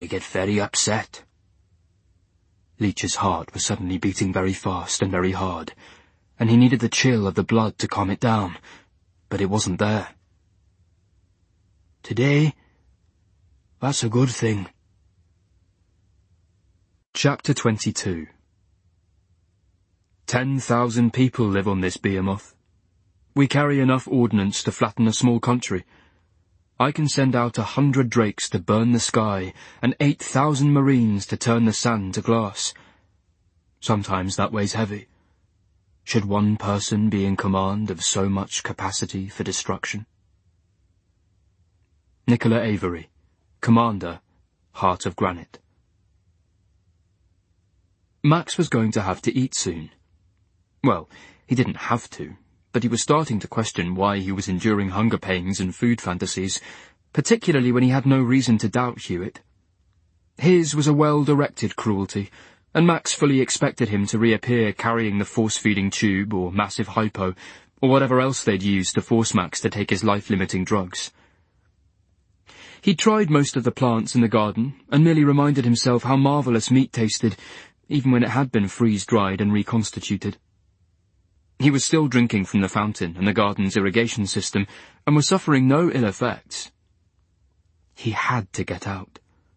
get very upset." Leech's heart was suddenly beating very fast and very hard, and he needed the chill of the blood to calm it down, but it wasn't there. "Today? That's a good thing." Chapter 22. 10,000 people live on this behemoth. We carry enough ordnance to flatten a small country. I can send out 100 drakes to burn the sky, and 8,000 marines to turn the sand to glass. Sometimes that weighs heavy. Should one person be in command of so much capacity for destruction? Nicola Avery, Commander, Heart of Granite. Max was going to have to eat soon. Well, he didn't have to, but he was starting to question why he was enduring hunger pains and food fantasies, particularly when he had no reason to doubt Hewitt. His was a well-directed cruelty, and Max fully expected him to reappear carrying the force-feeding tube or massive hypo, or whatever else they'd used to force Max to take his life-limiting drugs. He'd tried most of the plants in the garden, and merely reminded himself how marvellous meat tasted, even when it had been freeze-dried and reconstituted. He was still drinking from the fountain and the garden's irrigation system, and was suffering no ill effects. He had to get out.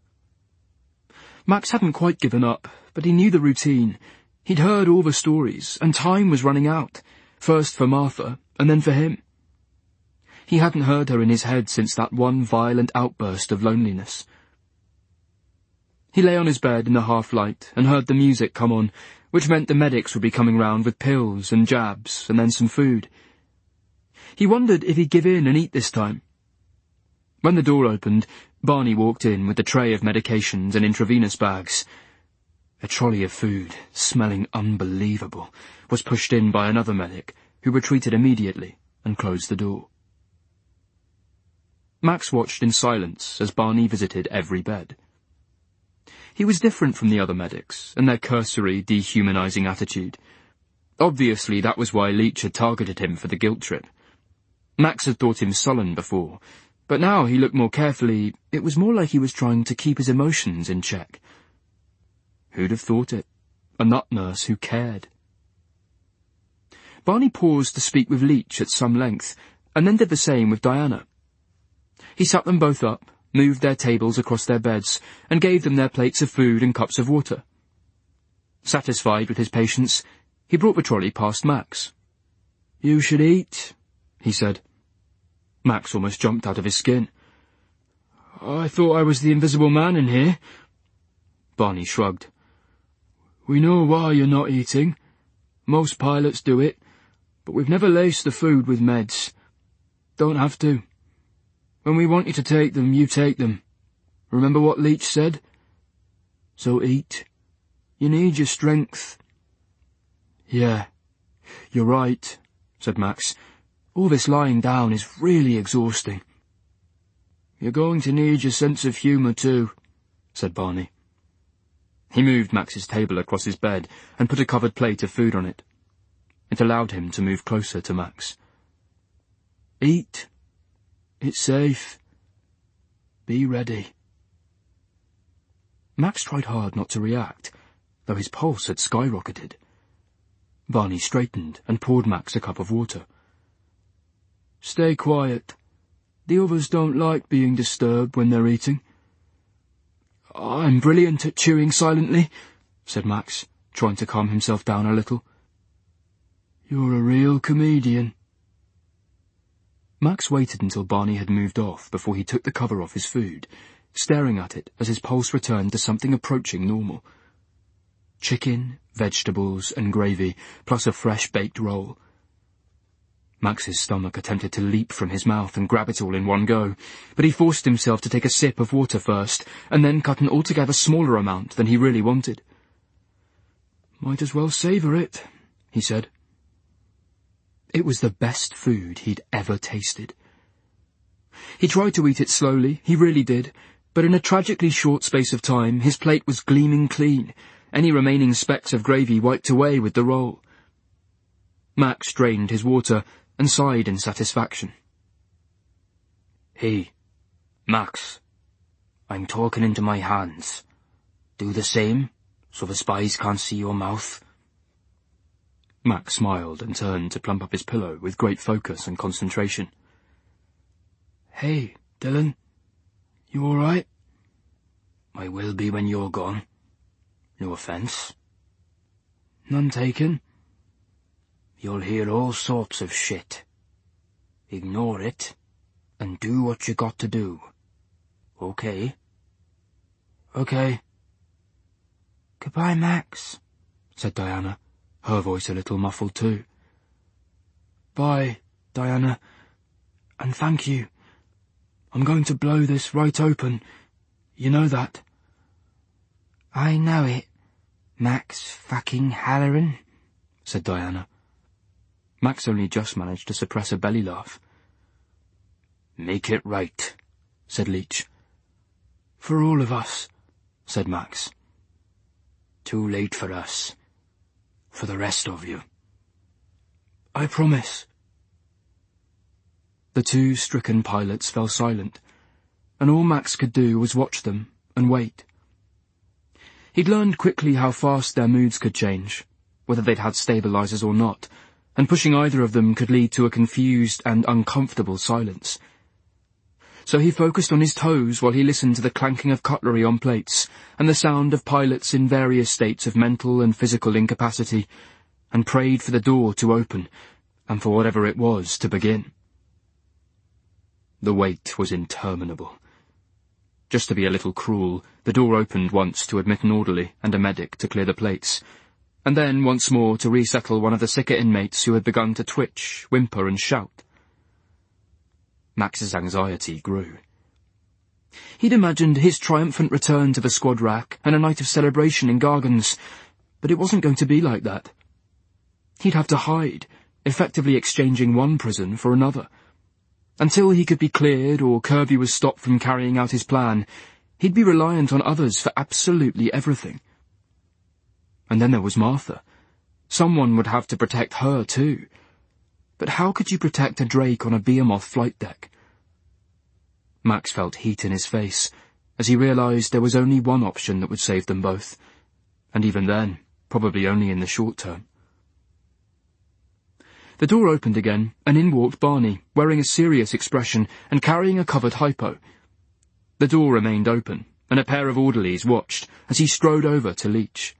Max hadn't quite given up, but he knew the routine. He'd heard all the stories, and time was running out, first for Martha, and then for him. He hadn't heard her in his head since that one violent outburst of loneliness. He lay on his bed in the half-light and heard the music come on, which meant the medics would be coming round with pills and jabs and then some food. He wondered if he'd give in and eat this time. When the door opened, Barney walked in with a tray of medications and intravenous bags. A trolley of food, smelling unbelievable, was pushed in by another medic, who retreated immediately and closed the door. Max watched in silence as Barney visited every bed. He was different from the other medics, and their cursory, dehumanizing attitude. Obviously that was why Leech had targeted him for the guilt trip. Max had thought him sullen before, but now he looked more carefully. It was more like he was trying to keep his emotions in check. Who'd have thought it? A nut nurse who cared. Barney paused to speak with Leech at some length, and then did the same with Diana. He sat them both up, moved their tables across their beds, and gave them their plates of food and cups of water. Satisfied with his patience, he brought the trolley past Max. "You should eat," he said. Max almost jumped out of his skin. "I thought I was the invisible man in here." Barney shrugged. "We know why you're not eating. Most pilots do it, but we've never laced the food with meds. Don't have to. When we want you to take them, you take them. Remember what Leech said? So eat. You need your strength." "Yeah, you're right," said Max. "All this lying down is really exhausting." "You're going to need your sense of humour too," said Barney. He moved Max's table across his bed and put a covered plate of food on it. It allowed him to move closer to Max. "Eat. It's safe. Be ready." Max tried hard not to react, though his pulse had skyrocketed. Barney straightened and poured Max a cup of water. "Stay quiet. The others don't like being disturbed when they're eating." "I'm brilliant at chewing silently," said Max, trying to calm himself down a little. "You're a real comedian." Max waited until Barney had moved off before he took the cover off his food, staring at it as his pulse returned to something approaching normal. Chicken, vegetables, and gravy, plus a fresh baked roll. Max's stomach attempted to leap from his mouth and grab it all in one go, but he forced himself to take a sip of water first, and then cut an altogether smaller amount than he really wanted. "Might as well savour it," he said. It was the best food he'd ever tasted. He tried to eat it slowly, he really did, but in a tragically short space of time his plate was gleaming clean, any remaining specks of gravy wiped away with the roll. Max drained his water and sighed in satisfaction. "Hey, Max, I'm talking into my hands. Do the same, so the spies can't see your mouth." Max smiled and turned to plump up his pillow with great focus and concentration. "Hey, Dylan. You all right?" "I will be when you're gone. No offence." "None taken." "You'll hear all sorts of shit. Ignore it, and do what you got to do. Okay?" "Okay." "Goodbye, Max," said Diana, her voice a little muffled too. "Bye, Diana, and thank you. I'm going to blow this right open. You know that." "I know it, Max fucking Halloran," said Diana. Max only just managed to suppress a belly laugh. "Make it right," said Leach. "For all of us," said Max. "Too late for us. For the rest of you." "I promise." The two stricken pilots fell silent, and all Max could do was watch them and wait. He'd learned quickly how fast their moods could change, whether they'd had stabilizers or not, and pushing either of them could lead to a confused and uncomfortable silence. So he focused on his toes while he listened to the clanking of cutlery on plates and the sound of pilots in various states of mental and physical incapacity, and prayed for the door to open, and for whatever it was to begin. The wait was interminable. Just to be a little cruel, the door opened once to admit an orderly and a medic to clear the plates, and then once more to resettle one of the sicker inmates who had begun to twitch, whimper and shout. Max's anxiety grew. He'd imagined his triumphant return to the squad rack and a night of celebration in Gargan's, but it wasn't going to be like that. He'd have to hide, effectively exchanging one prison for another. Until he could be cleared or Kirby was stopped from carrying out his plan, he'd be reliant on others for absolutely everything. And then there was Martha. Someone would have to protect her too. But how could you protect a Drake on a Behemoth flight deck? Max felt heat in his face, as he realized there was only one option that would save them both, and even then, probably only in the short term. The door opened again, and in walked Barney, wearing a serious expression and carrying a covered hypo. The door remained open, and a pair of orderlies watched as he strode over to Leach.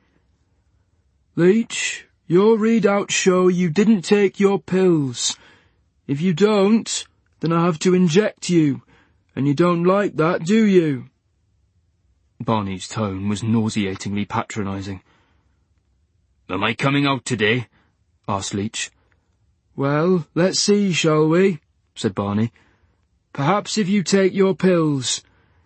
"Leach, your readouts show you didn't take your pills. If you don't, then I have to inject you, and you don't like that, do you?" Barney's tone was nauseatingly patronizing. "Am I coming out today?" asked Leach. "Well, let's see, shall we?" said Barney. "Perhaps if you take your pills."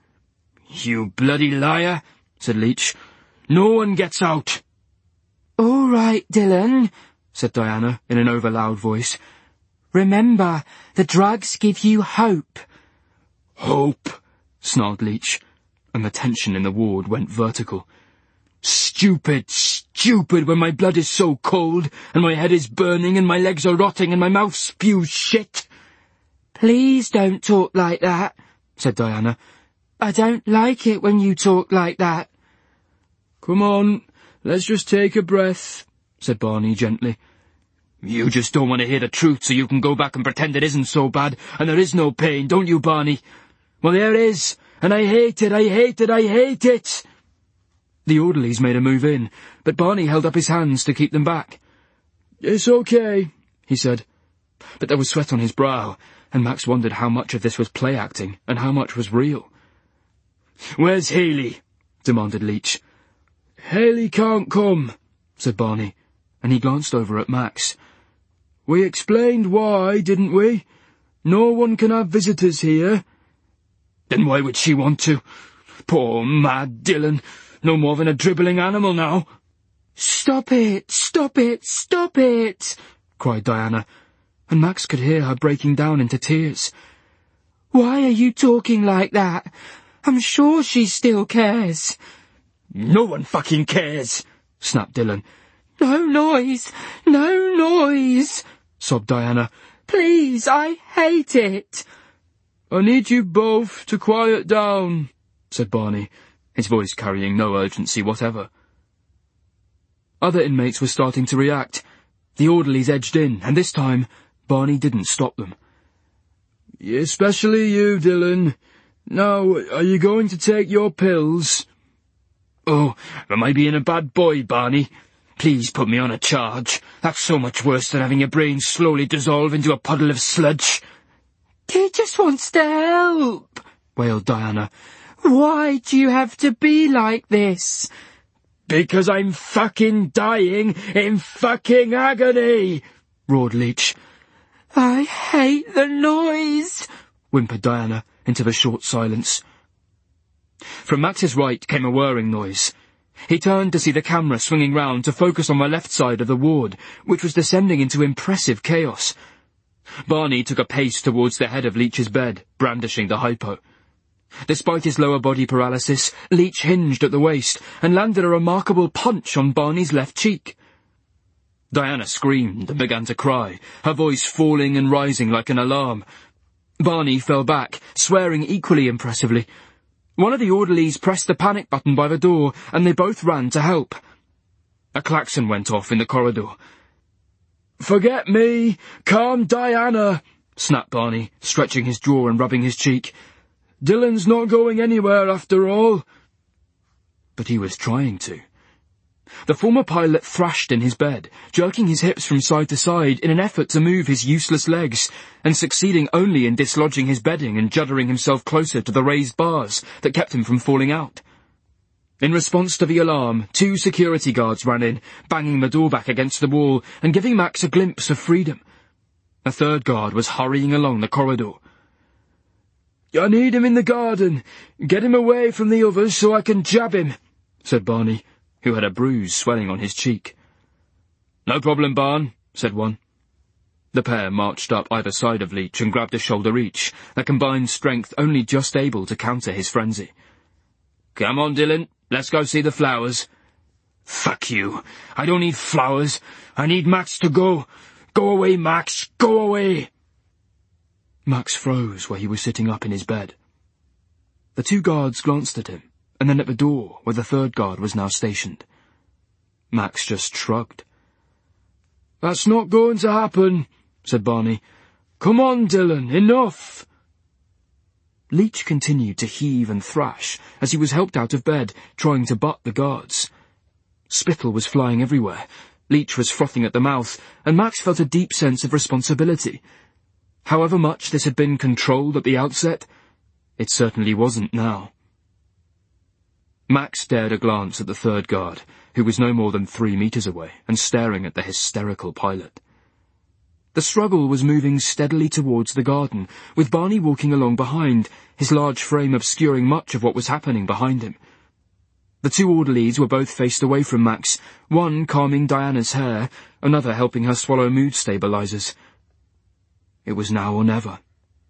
"You bloody liar," said Leach. "No one gets out." "All right, Dylan," said Diana in an over-loud voice. "Remember, the drugs give you hope." "Hope," snarled Leach, and the tension in the ward went vertical. "Stupid, stupid, when my blood is so cold, and my head is burning, and my legs are rotting, and my mouth spews shit." "Please don't talk like that," said Diana. "I don't like it when you talk like that." "Come on, let's just take a breath," said Barney gently. "You just don't want to hear the truth so you can go back and pretend it isn't so bad, and there is no pain, don't you, Barney? Well, there is, and I hate it, I hate it, I hate it." The orderlies made a move in, but Barney held up his hands to keep them back. "It's okay," he said. But there was sweat on his brow, and Max wondered how much of this was play acting and how much was real. "Where's Haley?" demanded Leach. "Haley can't come," said Barney, and he glanced over at Max. "We explained why, didn't we? No one can have visitors here." "Then why would she want to? Poor mad Dylan. No more than a dribbling animal now." "Stop it! Stop it! Stop it!" cried Diana, and Max could hear her breaking down into tears. "Why are you talking like that? I'm sure she still cares." "No one fucking cares," snapped Dylan. "No noise! No noise!" sobbed Diana. "Please, I hate it." "I need you both to quiet down," said Barney, his voice carrying no urgency whatever. Other inmates were starting to react. The orderlies edged in, and this time, Barney didn't stop them. "Especially you, Dylan. Now, are you going to take your pills?" "Oh, am I being a bad boy, Barney? Please put me on a charge. That's so much worse than having your brain slowly dissolve into a puddle of sludge." "He just wants to help," wailed Diana. "Why do you have to be like this?" "Because I'm fucking dying in fucking agony," roared Leach. "I hate the noise," whimpered Diana into the short silence. From Max's right came a whirring noise. He turned to see the camera swinging round to focus on the left side of the ward, which was descending into impressive chaos. Barney took a pace towards the head of Leach's bed, brandishing the hypo. Despite his lower body paralysis, Leach hinged at the waist and landed a remarkable punch on Barney's left cheek. Diana screamed and began to cry, her voice falling and rising like an alarm. Barney fell back, swearing equally impressively. One of the orderlies pressed the panic button by the door, and they both ran to help. A klaxon went off in the corridor. "Forget me! Calm Diana!" snapped Barney, stretching his jaw and rubbing his cheek. "Dylan's not going anywhere after all." But he was trying to. The former pilot thrashed in his bed, jerking his hips from side to side in an effort to move his useless legs, and succeeding only in dislodging his bedding and juddering himself closer to the raised bars that kept him from falling out. In response to the alarm, 2 security guards ran in, banging the door back against the wall and giving Max a glimpse of freedom. A third guard was hurrying along the corridor. "I need him in the garden. Get him away from the others so I can jab him," said Barney, who had a bruise swelling on his cheek. "No problem, Barn," said one. The pair marched up either side of Leach and grabbed a shoulder each, their combined strength only just able to counter his frenzy. "Come on, Dylan, let's go see the flowers." "Fuck you. I don't need flowers. I need Max to go. Go away, Max. Go away." Max froze where he was sitting up in his bed. The 2 guards glanced at him, and then at the door where the third guard was now stationed. Max just shrugged. "That's not going to happen," said Barney. "Come on, Dylan, enough." Leach continued to heave and thrash as he was helped out of bed, trying to butt the guards. Spittle was flying everywhere. Leach was frothing at the mouth, and Max felt a deep sense of responsibility. However much this had been controlled at the outset, it certainly wasn't now. Max dared a glance at the third guard, who was no more than 3 meters away and staring at the hysterical pilot. The struggle was moving steadily towards the garden, with Barney walking along behind, his large frame obscuring much of what was happening behind him. The 2 orderlies were both faced away from Max, one calming Diana's hair, another helping her swallow mood stabilizers. It was now or never.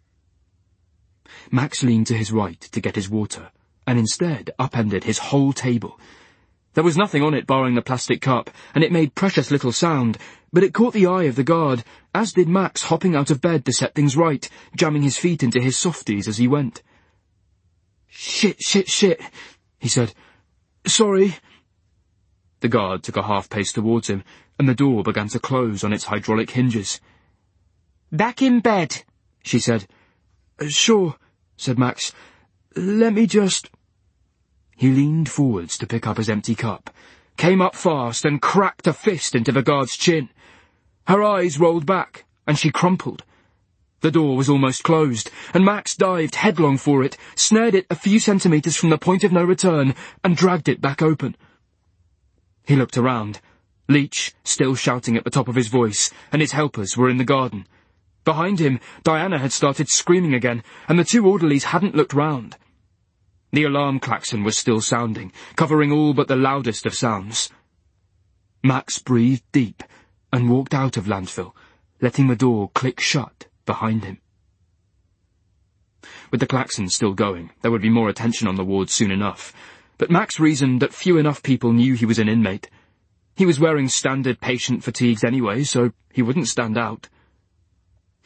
Max leaned to his right to get his water, and instead upended his whole table. There was nothing on it barring the plastic cup, and it made precious little sound, but it caught the eye of the guard, as did Max hopping out of bed to set things right, jamming his feet into his softies as he went. Shit, he said. "Sorry." The guard took a half-pace towards him, and the door began to close on its hydraulic hinges. "Back in bed," she said. "Sure," said Max. "Let me just—" He leaned forwards to pick up his empty cup, came up fast and cracked a fist into the guard's chin. Her eyes rolled back, and she crumpled. The door was almost closed, and Max dived headlong for it, snared it a few centimeters from the point of no return, and dragged it back open. He looked around. Leach, still shouting at the top of his voice, and his helpers were in the garden. Behind him, Diana had started screaming again, and the 2 orderlies hadn't looked round. The alarm klaxon was still sounding, covering all but the loudest of sounds. Max breathed deep and walked out of Landfill, letting the door click shut behind him. With the klaxon still going, there would be more attention on the ward soon enough, but Max reasoned that few enough people knew he was an inmate. He was wearing standard patient fatigues anyway, so he wouldn't stand out.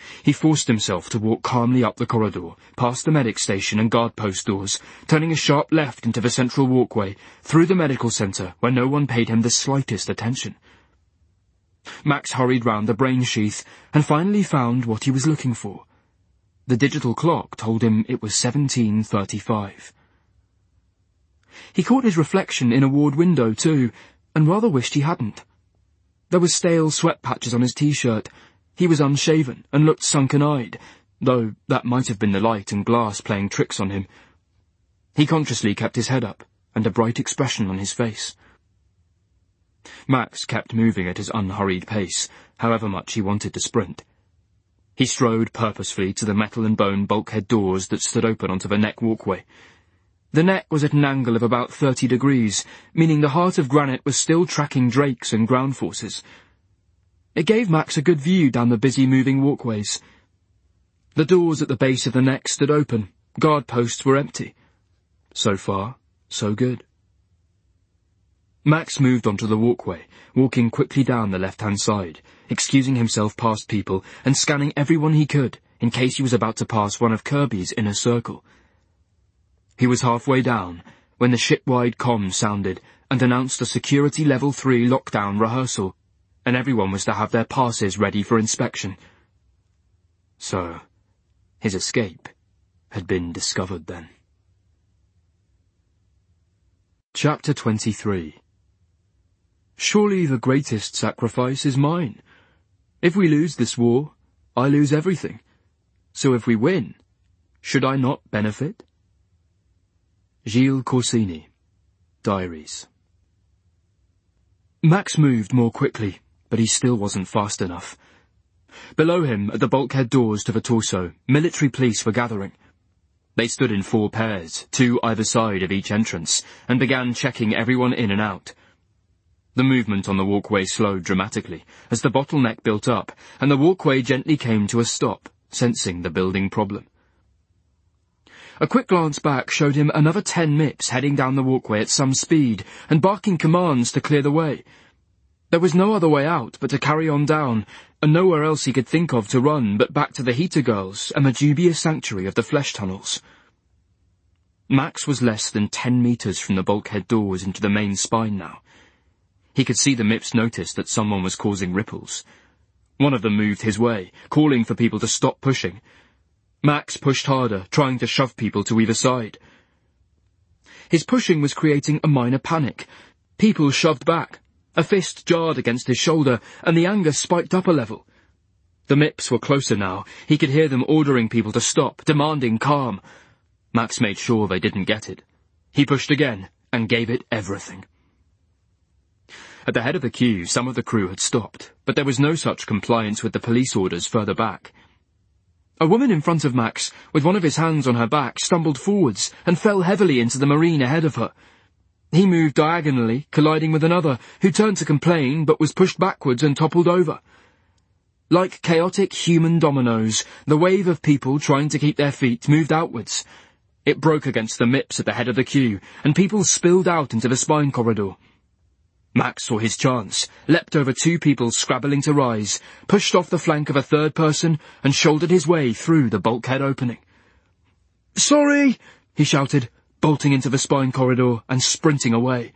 He forced himself to walk calmly up the corridor, past the medic station and guard post doors, turning a sharp left into the central walkway, through the medical centre, where no one paid him the slightest attention. Max hurried round the brain sheath, and finally found what he was looking for. The digital clock told him it was 17:35. He caught his reflection in a ward window, too, and rather wished he hadn't. There were stale sweat patches on his t-shirt. He was unshaven and looked sunken-eyed, though that might have been the light and glass playing tricks on him. He consciously kept his head up, and a bright expression on his face. Max kept moving at his unhurried pace, however much he wanted to sprint. He strode purposefully to the metal and bone bulkhead doors that stood open onto the neck walkway. The neck was at an angle of about 30 degrees, meaning the heart of granite was still tracking drakes and ground forces. It gave Max a good view down the busy moving walkways. The doors at the base of the neck stood open. Guard posts were empty. So far, so good. Max moved onto the walkway, walking quickly down the left-hand side, excusing himself past people and scanning everyone he could in case he was about to pass one of Kirby's inner circle. He was halfway down when the ship-wide comm sounded and announced a Security Level 3 lockdown rehearsal, and everyone was to have their passes ready for inspection. So, his escape had been discovered then. Chapter 23. Surely the greatest sacrifice is mine. If we lose this war, I lose everything. So if we win, should I not benefit? Gilles Corsini, Diaries. Max moved more quickly, but he still wasn't fast enough. Below him, at the bulkhead doors to the torso, military police were gathering. They stood in 4 pairs, 2 either side of each entrance, and began checking everyone in and out. The movement on the walkway slowed dramatically as the bottleneck built up, and the walkway gently came to a stop, sensing the building problem. A quick glance back showed him another 10 MIPs heading down the walkway at some speed and barking commands to clear the way. There was no other way out but to carry on down, and nowhere else he could think of to run but back to the heater girls and the dubious sanctuary of the flesh tunnels. Max was less than 10 meters from the bulkhead doors into the main spine now. He could see the MIPs notice that someone was causing ripples. One of them moved his way, calling for people to stop pushing. Max pushed harder, trying to shove people to either side. His pushing was creating a minor panic. People shoved back. A fist jarred against his shoulder, and the anger spiked up a level. The MIPs were closer now. He could hear them ordering people to stop, demanding calm. Max made sure they didn't get it. He pushed again, and gave it everything. At the head of the queue, some of the crew had stopped, but there was no such compliance with the police orders further back. A woman in front of Max, with one of his hands on her back, stumbled forwards and fell heavily into the marine ahead of her. He moved diagonally, colliding with another, who turned to complain but was pushed backwards and toppled over. Like chaotic human dominoes, the wave of people trying to keep their feet moved outwards. It broke against the MIPs at the head of the queue, and people spilled out into the spine corridor. Max saw his chance, leapt over 2 people scrabbling to rise, pushed off the flank of a third person, and shouldered his way through the bulkhead opening. "Sorry!" he shouted, bolting into the spine corridor and sprinting away.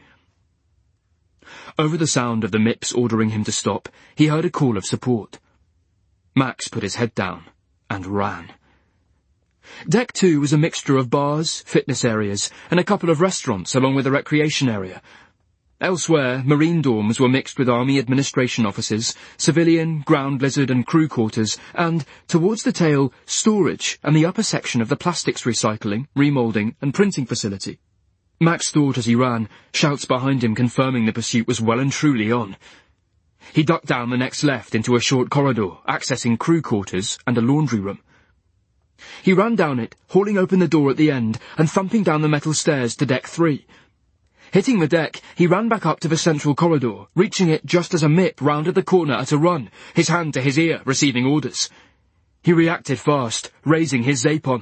Over the sound of the MIPs ordering him to stop, he heard a call of support. Max put his head down and ran. Deck 2 was a mixture of bars, fitness areas, and a couple of restaurants along with a recreation area. Elsewhere, marine dorms were mixed with army administration offices, civilian, ground lizard and crew quarters, and, towards the tail, storage and the upper section of the plastics recycling, remoulding and printing facility. Max thought as he ran, shouts behind him confirming the pursuit was well and truly on. He ducked down the next left into a short corridor, accessing crew quarters and a laundry room. He ran down it, hauling open the door at the end and thumping down the metal stairs to Deck 3. Hitting the deck, he ran back up to the central corridor, reaching it just as a MIP rounded the corner at a run, his hand to his ear, receiving orders. He reacted fast, raising his Zapon.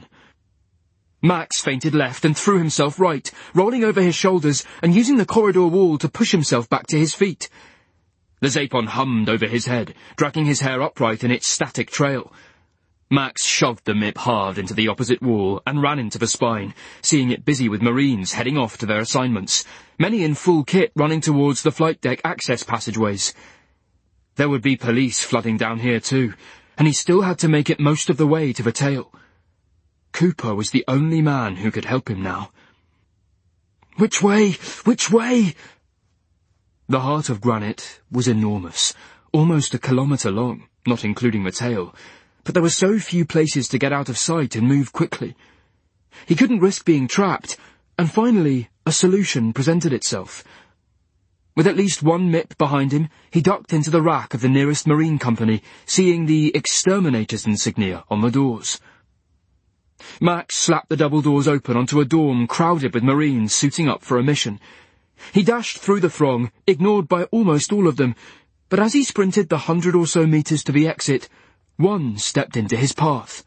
Max feinted left and threw himself right, rolling over his shoulders and using the corridor wall to push himself back to his feet. The Zapon hummed over his head, dragging his hair upright in its static trail. Max shoved the MIP hard into the opposite wall and ran into the spine, seeing it busy with Marines heading off to their assignments, many in full kit running towards the flight deck access passageways. There would be police flooding down here too, and he still had to make it most of the way to the tail. Cooper was the only man who could help him now. "Which way? Which way?" The heart of Granite was enormous, almost a kilometre long, not including the tail, but there were so few places to get out of sight and move quickly. He couldn't risk being trapped, and finally a solution presented itself. With at least one MIP behind him, he ducked into the rack of the nearest marine company, seeing the Exterminators insignia on the doors. Max slapped the double doors open onto a dorm crowded with Marines suiting up for a mission. He dashed through the throng, ignored by almost all of them, but as he sprinted the 100 or so meters to the exit, one stepped into his path.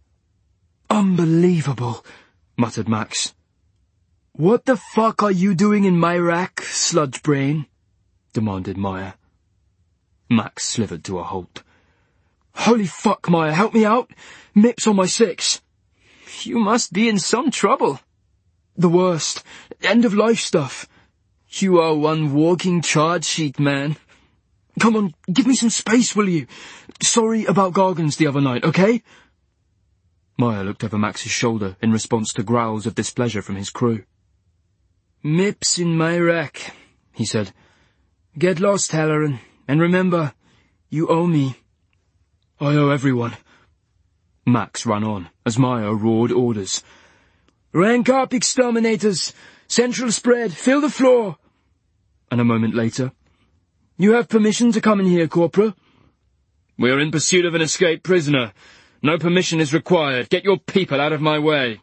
"Unbelievable," muttered Max. "What the fuck are you doing in my rack, sludge brain?" demanded Maya. Max slithered to a halt. "Holy fuck, Maya, help me out! MIP's on my 6. "You must be in some trouble." "The worst. End-of-life stuff." "You are one walking charge sheet, man." "Come on, give me some space, will you? Sorry about Gargans the other night, okay?" Maya looked over Max's shoulder in response to growls of displeasure from his crew. "MIP's in my rack," he said. "Get lost, Halloran, and remember, you owe me." "I owe everyone." Max ran on, as Maya roared orders. "Rank up, exterminators! Central spread, fill the floor!" And a moment later, "You have permission to come in here, Corporal." "We are in pursuit of an escaped prisoner. No permission is required. Get your people out of my way."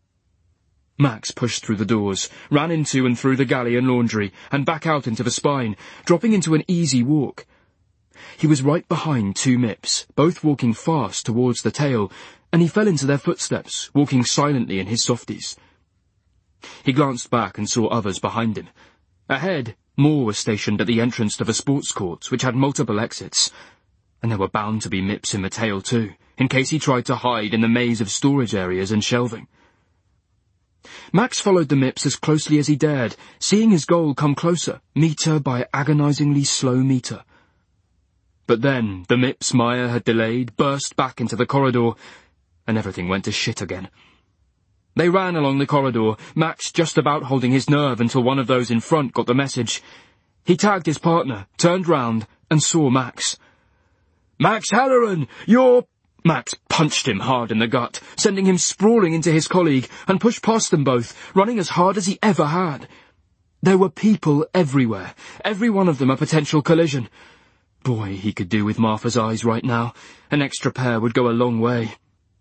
Max pushed through the doors, ran into and through the galley and laundry, and back out into the spine, dropping into an easy walk. He was right behind 2 MIPs, both walking fast towards the tail, and he fell into their footsteps, walking silently in his softies. He glanced back and saw others behind him. Ahead, more were stationed at the entrance to the sports courts, which had multiple exits, and there were bound to be MIPs in the tail too, in case he tried to hide in the maze of storage areas and shelving. Max followed the MIPs as closely as he dared, seeing his goal come closer, metre by agonizingly slow metre. But then the MIPs Maya had delayed burst back into the corridor, and everything went to shit again. They ran along the corridor, Max just about holding his nerve until one of those in front got the message. He tagged his partner, turned round, and saw Max. "Max Halloran, you're—" Max punched him hard in the gut, sending him sprawling into his colleague, and pushed past them both, running as hard as he ever had. There were people everywhere, every one of them a potential collision. Boy, he could do with Martha's eyes right now. An extra pair would go a long way.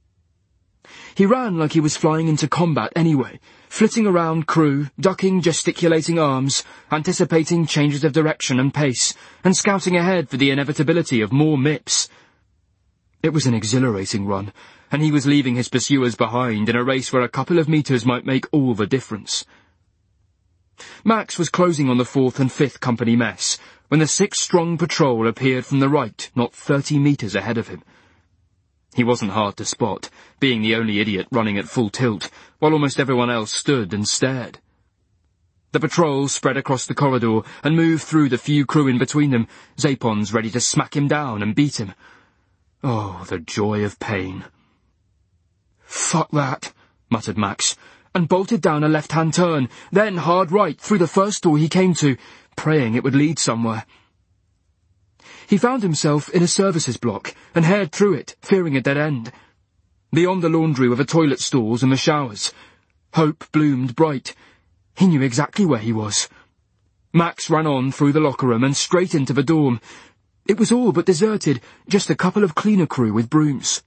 He ran like he was flying into combat anyway, flitting around crew, ducking gesticulating arms, anticipating changes of direction and pace, and scouting ahead for the inevitability of more MIPs. It was an exhilarating run, and he was leaving his pursuers behind in a race where a couple of meters might make all the difference. Max was closing on the 4th and 5th company mess, when the 6-strong patrol appeared from the right, not 30 meters ahead of him. He wasn't hard to spot, being the only idiot running at full tilt, while almost everyone else stood and stared. The patrol spread across the corridor and moved through the few crew in between them, Zapons ready to smack him down and beat him. Oh, the joy of pain. "Fuck that," muttered Max, and bolted down a left-hand turn, then hard right through the first door he came to, praying it would lead somewhere. He found himself in a services block, and haired through it, fearing a dead end. Beyond the laundry were the toilet stalls and the showers. Hope bloomed bright. He knew exactly where he was. Max ran on through the locker room and straight into the dorm. It was all but deserted, just a couple of cleaner crew with brooms.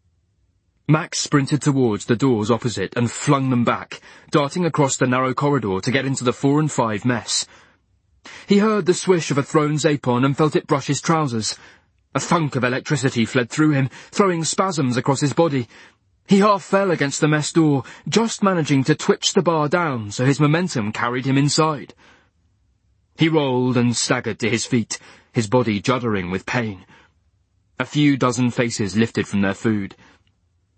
Max sprinted towards the doors opposite and flung them back, darting across the narrow corridor to get into the 4 and 5 mess. He heard the swish of a thrown Zapon and felt it brush his trousers. A thunk of electricity fled through him, throwing spasms across his body. He half fell against the mess door, just managing to twitch the bar down so his momentum carried him inside. He rolled and staggered to his feet, his body juddering with pain. A few dozen faces lifted from their food.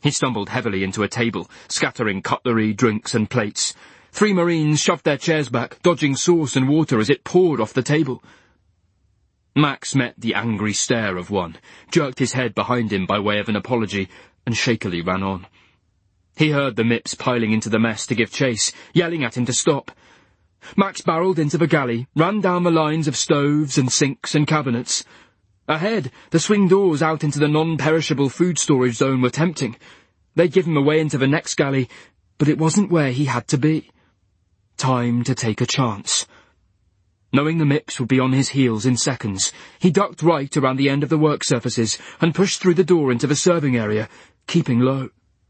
He stumbled heavily into a table, scattering cutlery, drinks and plates. 3 Marines shoved their chairs back, dodging sauce and water as it poured off the table. Max met the angry stare of one, jerked his head behind him by way of an apology, and shakily ran on. He heard the MIPs piling into the mess to give chase, yelling at him to stop. Max barreled into the galley, ran down the lines of stoves and sinks and cabinets. Ahead, the swing doors out into the non-perishable food storage zone were tempting. They'd give him away into the next galley, but it wasn't where he had to be. Time to take a chance. Knowing the MIPs would be on his heels in seconds, he ducked right around the end of the work surfaces and pushed through the door into the serving area, keeping low.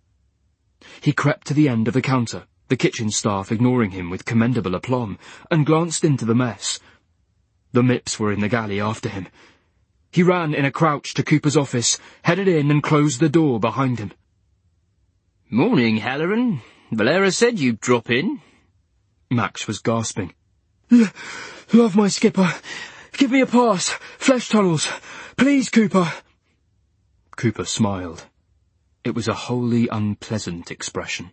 He crept to the end of the counter, the kitchen staff ignoring him with commendable aplomb, and glanced into the mess. The MIPs were in the galley after him. He ran in a crouch to Cooper's office, headed in and closed the door behind him. "Morning, Halloran. Valera said you'd drop in." Max was gasping. Love my skipper. Give me a pass. Flesh tunnels. Please, Cooper. Cooper smiled. It was a wholly unpleasant expression.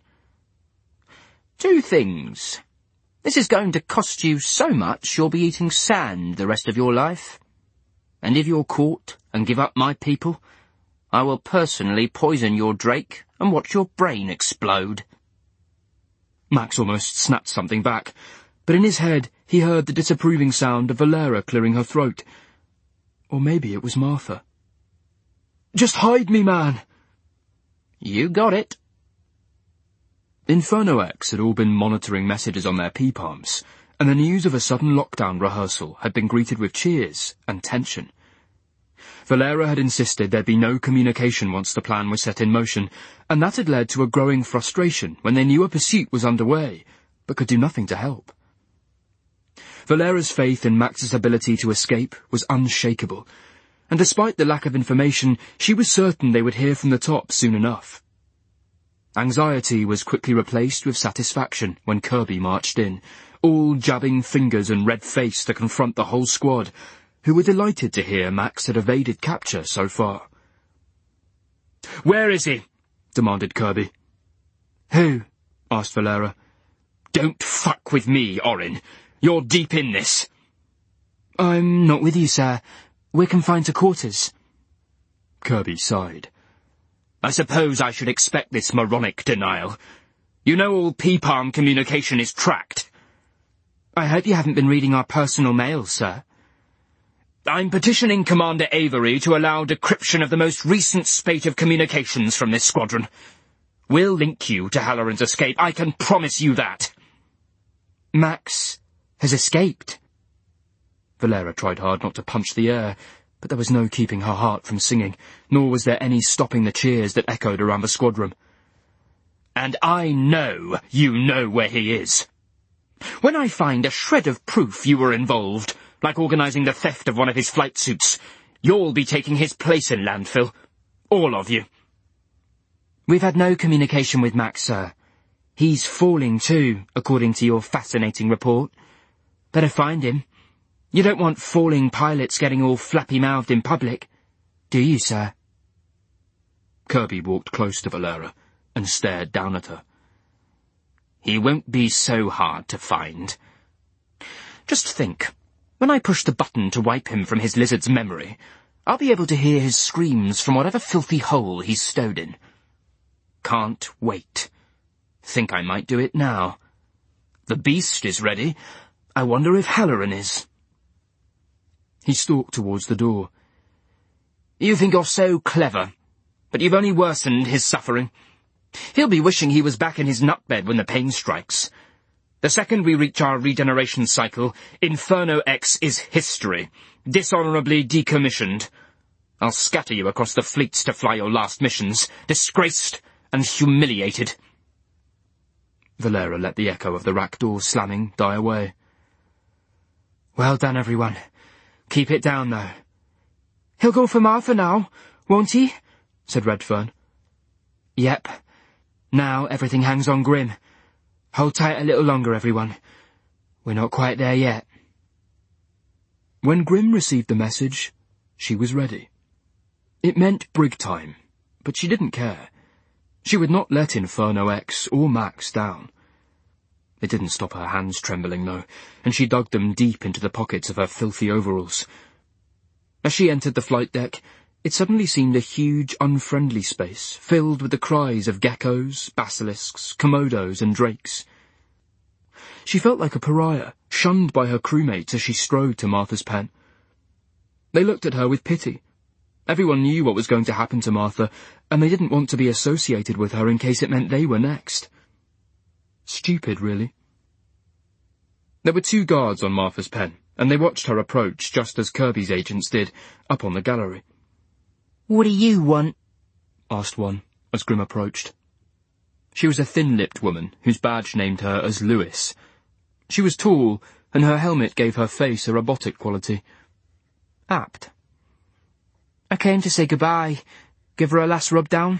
2 things. This is going to cost you so much you'll be eating sand the rest of your life. And if you're caught and give up my people, I will personally poison your Drake and watch your brain explode. Max almost snapped something back, but in his head he heard the disapproving sound of Valera clearing her throat. Or maybe it was Martha. Just hide me, man! You got it. Inferno X had all been monitoring messages on their P-palms, and the news of a sudden lockdown rehearsal had been greeted with cheers and tension. Valera had insisted there'd be no communication once the plan was set in motion, and that had led to a growing frustration when they knew a pursuit was underway, but could do nothing to help. Valera's faith in Max's ability to escape was unshakable, and despite the lack of information, she was certain they would hear from the top soon enough. Anxiety was quickly replaced with satisfaction when Kirby marched in, all jabbing fingers and red face to confront the whole squad, who were delighted to hear Max had evaded capture so far. "Where is he?" demanded Kirby. "Who?" asked Valera. "Don't fuck with me, Orin. You're deep in this." "I'm not with you, sir. We're confined to quarters." Kirby sighed. "I suppose I should expect this moronic denial. You know all P-palm communication is tracked." "I hope you haven't been reading our personal mail, sir." "I'm petitioning Commander Avery to allow decryption of the most recent spate of communications from this squadron. We'll link you to Halloran's escape, I can promise you that." "Max has escaped." Valera tried hard not to punch the air, but there was no keeping her heart from singing, nor was there any stopping the cheers that echoed around the squadron. "And I know you know where he is. When I find a shred of proof you were involved, like organising the theft of one of his flight suits, you'll be taking his place in landfill. All of you." "We've had no communication with Max, sir. He's falling too, according to your fascinating report. Better find him. You don't want falling pilots getting all flappy-mouthed in public, do you, sir?" Kirby walked close to Valera and stared down at her. "He won't be so hard to find. Just think, when I push the button to wipe him from his lizard's memory, I'll be able to hear his screams from whatever filthy hole he's stowed in. Can't wait. Think I might do it now. The beast is ready. I wonder if Halloran is." He stalked towards the door. "You think you're so clever, but you've only worsened his suffering. He'll be wishing he was back in his nutbed when the pain strikes. The second we reach our regeneration cycle, Inferno X is history, dishonourably decommissioned. I'll scatter you across the fleets to fly your last missions, disgraced and humiliated." Valera let the echo of the rack door slamming die away. "Well done, everyone. Keep it down, though." "He'll go for Martha now, won't he?" said Redfern. "Yep. Now everything hangs on Grim. Hold tight a little longer, everyone. We're not quite there yet." When Grim received the message, she was ready. It meant brig time, but she didn't care. She would not let Inferno X or Max down. It didn't stop her hands trembling, though, and she dug them deep into the pockets of her filthy overalls. As she entered the flight deck, it suddenly seemed a huge, unfriendly space, filled with the cries of geckos, basilisks, komodos, and drakes. She felt like a pariah, shunned by her crewmates as she strode to Martha's pen. They looked at her with pity. Everyone knew what was going to happen to Martha, and they didn't want to be associated with her in case it meant they were next. Stupid, really. There were 2 guards on Martha's pen, and they watched her approach just as Kirby's agents did, up on the gallery. "What do you want?" asked one, as Grimm approached. She was a thin-lipped woman, whose badge named her as Lewis. She was tall, and her helmet gave her face a robotic quality. Apt. "I came to say goodbye. Give her a last rub-down."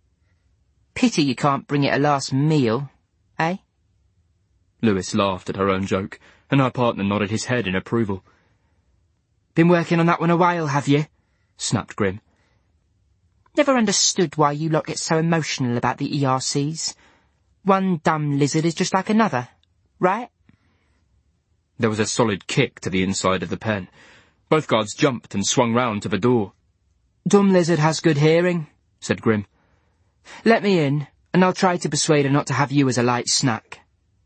"Pity you can't bring it a last meal, eh?" Lewis laughed at her own joke, and her partner nodded his head in approval. "Been working on that one a while, have you?" snapped Grimm. Never understood why you lot get so emotional about the ERCs. One dumb lizard is just like another, right? There was a solid kick to the inside of the pen. Both guards jumped and swung round to the door. "Dumb lizard has good hearing," said Grimm. "Let me in, and I'll try to persuade her not to have you as a light snack."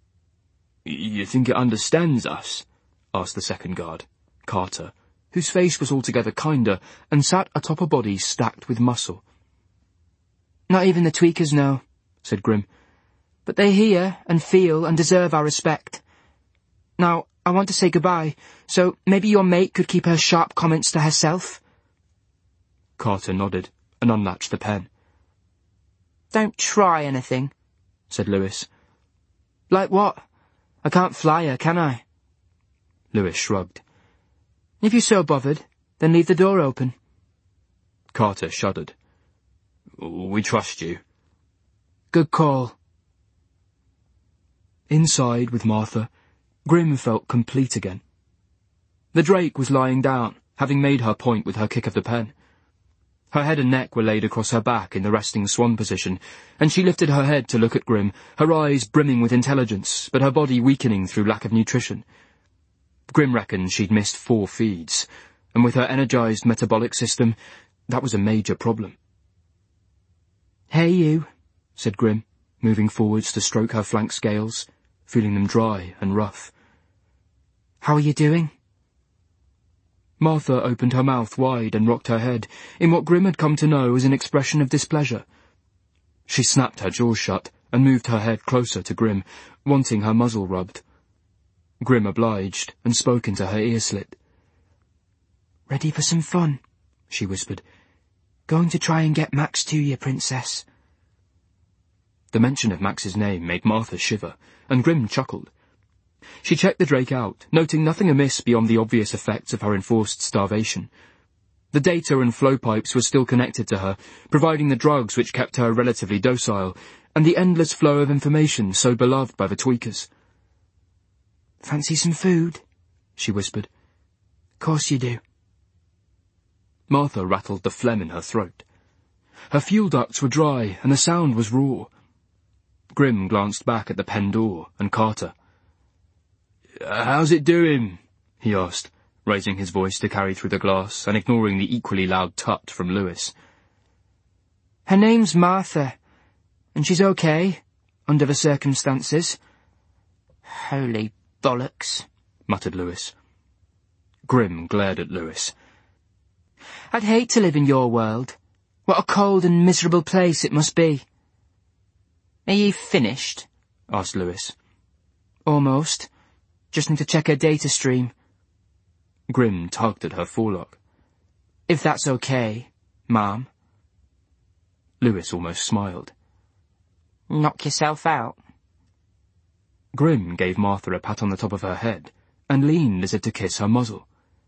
"You think it understands us?" asked the second guard, Carter, whose face was altogether kinder and sat atop a body stacked with muscle. "Not even the tweakers know," said Grimm. "But they hear and feel and deserve our respect. Now, I want to say goodbye, so maybe your mate could keep her sharp comments to herself." Carter nodded and unlatched the pen. "Don't try anything," said Lewis. "Like what? I can't fly her, can I?" Lewis shrugged. "If you're so bothered, then leave the door open." Carter shuddered. "We trust you." "Good call." Inside with Martha, Grimm felt complete again. The Drake was lying down, having made her point with her kick of the pen. Her head and neck were laid across her back in the resting swan position, and she lifted her head to look at Grimm, her eyes brimming with intelligence, but her body weakening through lack of nutrition. Grimm reckoned she'd missed 4 feeds, and with her energized metabolic system, that was a major problem. "Hey, you," said Grimm, moving forwards to stroke her flank scales, feeling them dry and rough. "How are you doing?" Martha opened her mouth wide and rocked her head, in what Grimm had come to know as an expression of displeasure. She snapped her jaws shut and moved her head closer to Grimm, wanting her muzzle rubbed. Grimm obliged and spoke into her ear slit. "Ready for some fun?" she whispered. "Going to try and get Max to you, Princess." The mention of Max's name made Martha shiver, and Grimm chuckled. She checked the Drake out, noting nothing amiss beyond the obvious effects of her enforced starvation. The data and flow pipes were still connected to her, providing the drugs which kept her relatively docile, and the endless flow of information so beloved by the tweakers. "Fancy some food?" she whispered. "Course you do." Martha rattled the phlegm in her throat. Her fuel ducts were dry, and the sound was raw. Grimm glanced back at the pen door and Carter. "How's it doing?" he asked, raising his voice to carry through the glass and ignoring the equally loud tut from Lewis. "Her name's Martha, and she's okay, under the circumstances." Holy bollocks, muttered Lewis. Grimm glared at Lewis. "I'd hate to live in your world. What a cold and miserable place it must be." are you finished? asked Lewis. "Almost. Just need to check her data stream." Grimm tugged at her forelock. "If that's okay, Ma'am." Lewis almost smiled. Knock yourself out. Grimm gave Martha a pat on the top of her head, and leaned as if to kiss her muzzle.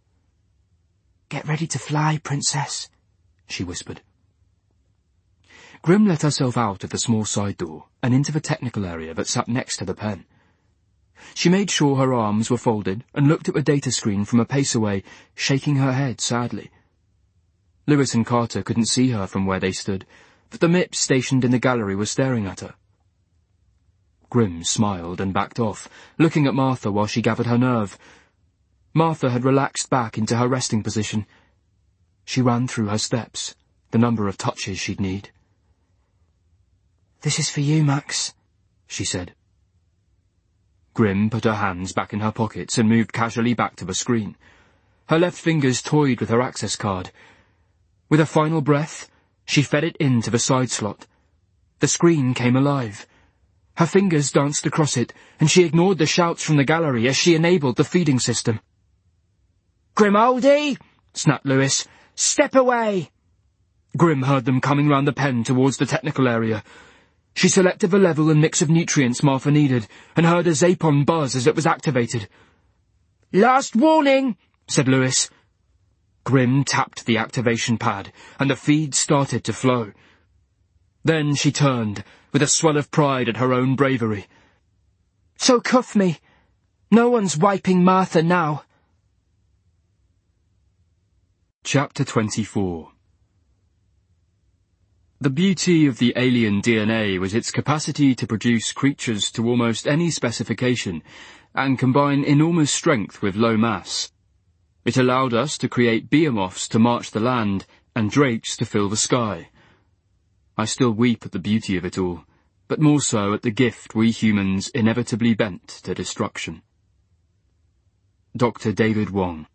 "Get ready to fly, Princess," she whispered. Grimm let herself out of the small side door and into the technical area that sat next to the pen. She made sure her arms were folded and looked at the data screen from a pace away, shaking her head sadly. Lewis and Carter couldn't see her from where they stood, but the MIPs stationed in the gallery were staring at her. Grim smiled and backed off, looking at Martha while she gathered her nerve. Martha had relaxed back into her resting position. She ran through her steps, the number of touches she'd need. "This is for you, Max," she said. Grim put her hands back in her pockets and moved casually back to the screen. Her left fingers toyed with her access card. With a final breath, she fed it into the side slot. The screen came alive. Her fingers danced across it, and she ignored the shouts from the gallery as she enabled the feeding system. "Grimaldi!" snapped Lewis. "Step away!" Grim heard them coming round the pen towards the technical area. She selected the level and mix of nutrients Martha needed, and heard a Zapon buzz as it was activated. "Last warning," said Lewis. Grim tapped the activation pad, and the feed started to flow. Then she turned, with a swell of pride at her own bravery. "So cuff me. No one's wiping Martha now." Chapter 24. The beauty of the alien DNA was its capacity to produce creatures to almost any specification and combine enormous strength with low mass. It allowed us to create behemoths to march the land and drakes to fill the sky. I still weep at the beauty of it all, but more so at the gift we humans inevitably bent to destruction. Dr. David Wong.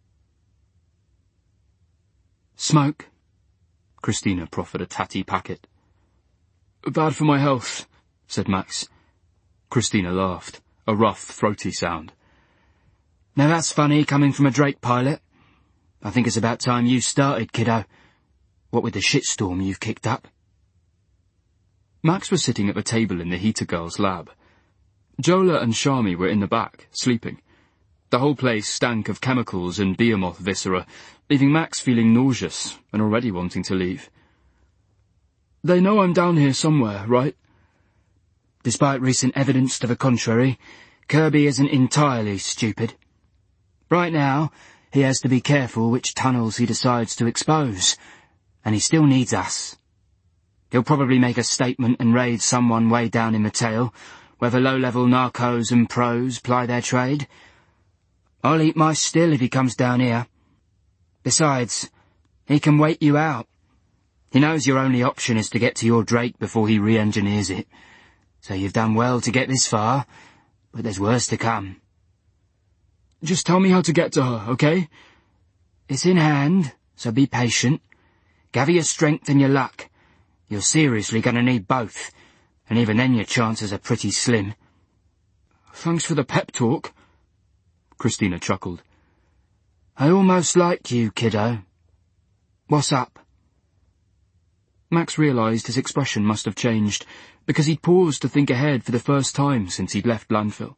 "Smoke?" Christina proffered a tatty packet. "Bad for my health," said Max. Christina laughed, a rough, throaty sound. "Now that's funny, coming from a Drake pilot. I think it's about time you started, kiddo. What with the shitstorm you've kicked up." Max was sitting at the table in the Heater Girls' lab. Jola and Shami were in the back, sleeping. The whole place stank of chemicals and behemoth viscera, leaving Max feeling nauseous and already wanting to leave. "They know I'm down here somewhere, right?" "Despite recent evidence to the contrary, Kirby isn't entirely stupid. Right now, he has to be careful which tunnels he decides to expose, and he still needs us. He'll probably make a statement and raid someone way down in the tail, where the low-level narcos and pros ply their trade. I'll eat my still if he comes down here. Besides, he can wait you out. He knows your only option is to get to your Drake before he re-engineers it. So you've done well to get this far, but there's worse to come." "Just tell me how to get to her, okay?" "It's in hand, so be patient. Gather your strength and your luck. You're seriously going to need both, and even then your chances are pretty slim." "Thanks for the pep talk." Christina chuckled. "I almost like you, kiddo. What's up?" Max realised his expression must have changed, because he'd paused to think ahead for the first time since he'd left landfill.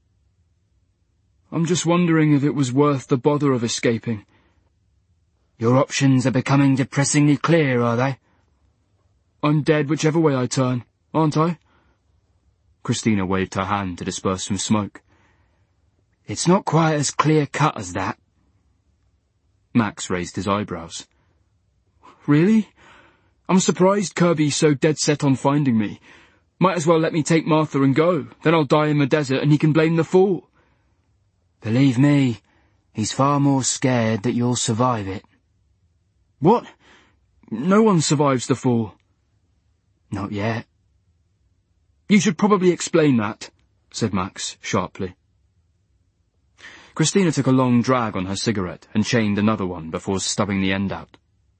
"I'm just wondering if it was worth the bother of escaping." "Your options are becoming depressingly clear, are they?" "I'm dead whichever way I turn, aren't I?" Christina waved her hand to disperse some smoke. "It's not quite as clear-cut as that." Max raised his eyebrows. "Really? I'm surprised Kirby's so dead set on finding me. Might as well let me take Martha and go, then I'll die in the desert and he can blame the fall." "Believe me, he's far more scared that you'll survive it." "What? No one survives the fall." "Not yet." "You should probably explain that," said Max sharply. Christina took a long drag on her cigarette and chained another one before stubbing the end out.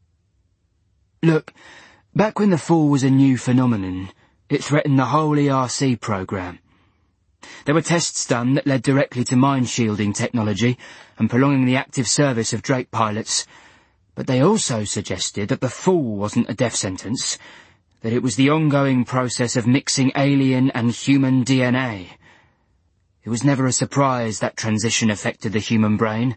"Look, back when the fall was a new phenomenon, it threatened the whole ERC program. There were tests done that led directly to mind-shielding technology and prolonging the active service of Drake pilots, but they also suggested that the fall wasn't a death sentence, that it was the ongoing process of mixing alien and human DNA. It was never a surprise that transition affected the human brain."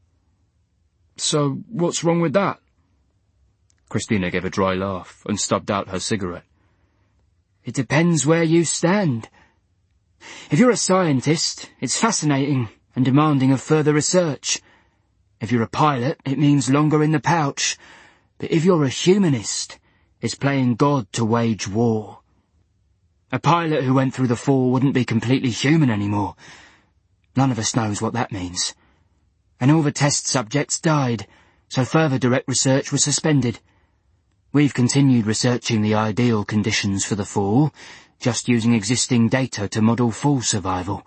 "So, what's wrong with that?" Christina gave a dry laugh and stubbed out her cigarette. "It depends where you stand. If you're a scientist, it's fascinating and demanding of further research. If you're a pilot, it means longer in the pouch. But if you're a humanist, It's playing God to wage war. A pilot who went through the fall wouldn't be completely human anymore. None of us knows what that means. And all the test subjects died, so further direct research was suspended. We've continued researching the ideal conditions for the fall, just using existing data to model fall survival.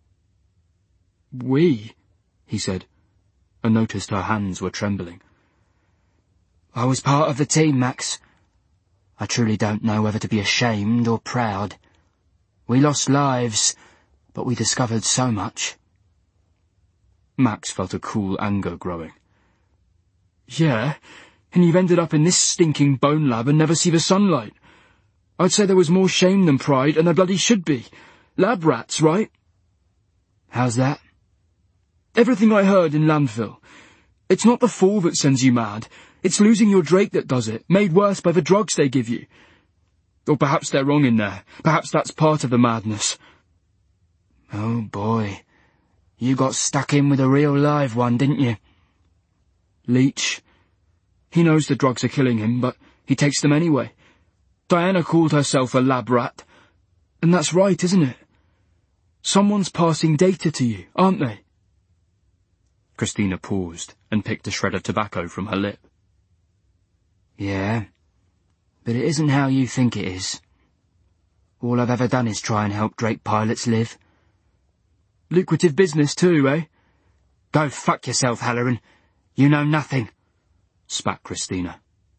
We? He said, and noticed her hands were trembling. I was part of the team, Max. I truly don't know whether to be ashamed or proud. We lost lives, but we discovered so much. Max felt a cool anger growing. Yeah, and you've ended up in this stinking bone lab and never see the sunlight. I'd say there was more shame than pride, and there bloody should be. Lab rats, right? How's that? Everything I heard in landfill. It's not the fall that sends you mad. It's losing your Drake that does it, made worse by the drugs they give you. Or perhaps they're wrong in there. Perhaps that's part of the madness. Oh boy. You got stuck in with a real live one, didn't you? Leech. He knows the drugs are killing him, but he takes them anyway. Diana called herself a lab rat. And that's right, isn't it? Someone's passing data to you, aren't they? Christina paused and picked a shred of tobacco from her lip. Yeah, but it isn't how you think it is. All I've ever done is try and help Drake pilots live. Lucrative business too, eh? Go fuck yourself, Halloran. You know nothing, spat Christina.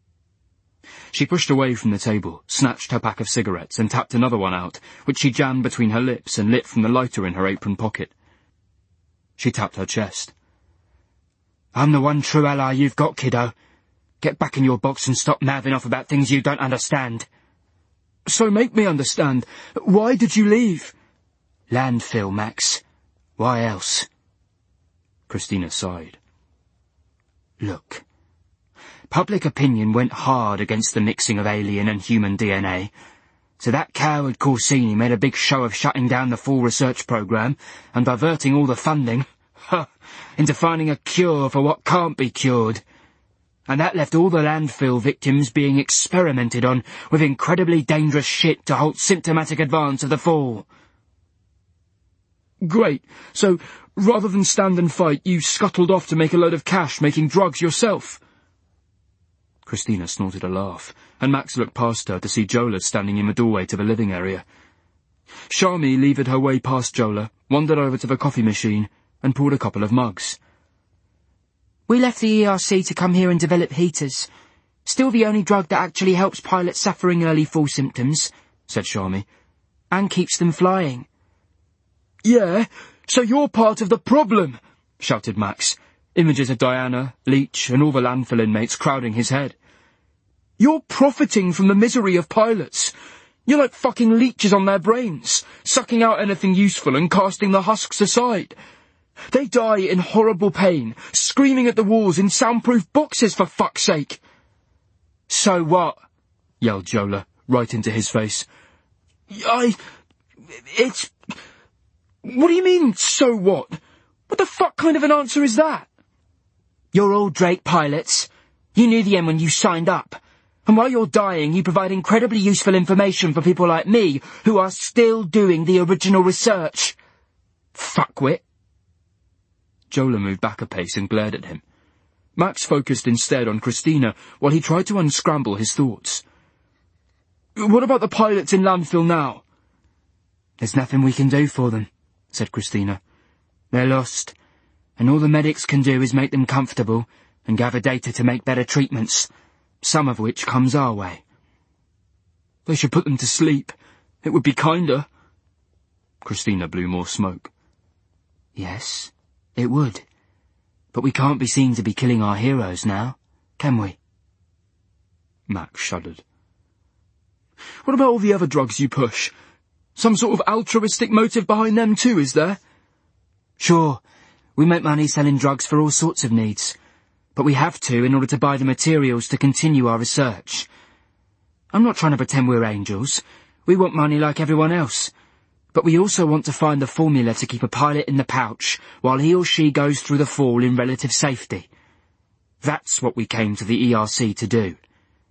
She pushed away from the table, snatched her pack of cigarettes and tapped another one out, which she jammed between her lips and lit from the lighter in her apron pocket. She tapped her chest. I'm the one true ally you've got, kiddo. Get back in your box and stop mouthing off about things you don't understand. So make me understand. Why did you leave? Landfill, Max. Why else? Christina sighed. Look. Public opinion went hard against the mixing of alien and human DNA, so that coward Corsini made a big show of shutting down the full research program and diverting all the funding into finding a cure for what can't be cured. And that left all the landfill victims being experimented on with incredibly dangerous shit to halt symptomatic advance of the fall. Great. So, rather than stand and fight, you scuttled off to make a load of cash making drugs yourself. Christina snorted a laugh, and Max looked past her to see Jola standing in the doorway to the living area. Sharmi levered her way past Jola, wandered over to the coffee machine, and poured a couple of mugs. We left the ERC to come here and develop heaters. Still the only drug that actually helps pilots suffering early fall symptoms, said Sharmi, and keeps them flying. Yeah, so you're part of the problem, shouted Max, images of Diana, Leech, and all the landfill inmates crowding his head. You're profiting from the misery of pilots. You're like fucking leeches on their brains, sucking out anything useful and casting the husks aside. They die in horrible pain, screaming at the walls in soundproof boxes, for fuck's sake. So what? Yelled Jola, right into his face. What do you mean, so what? What the fuck kind of an answer is that? You're all Drake pilots. You knew the end when you signed up. And while you're dying, you provide incredibly useful information for people like me, who are still doing the original research. Fuckwit. Jola moved back a pace and glared at him. Max focused instead on Christina while he tried to unscramble his thoughts. What about the pilots in landfill now? There's nothing we can do for them, said Christina. They're lost, and all the medics can do is make them comfortable and gather data to make better treatments, some of which comes our way. They should put them to sleep. It would be kinder. Christina blew more smoke. Yes, it would. But we can't be seen to be killing our heroes now, can we? Max shuddered. What about all the other drugs you push? Some sort of altruistic motive behind them too, is there? Sure, we make money selling drugs for all sorts of needs, but we have to in order to buy the materials to continue our research. I'm not trying to pretend we're angels. We want money like everyone else. But we also want to find the formula to keep a pilot in the pouch while he or she goes through the fall in relative safety. That's what we came to the ERC to do.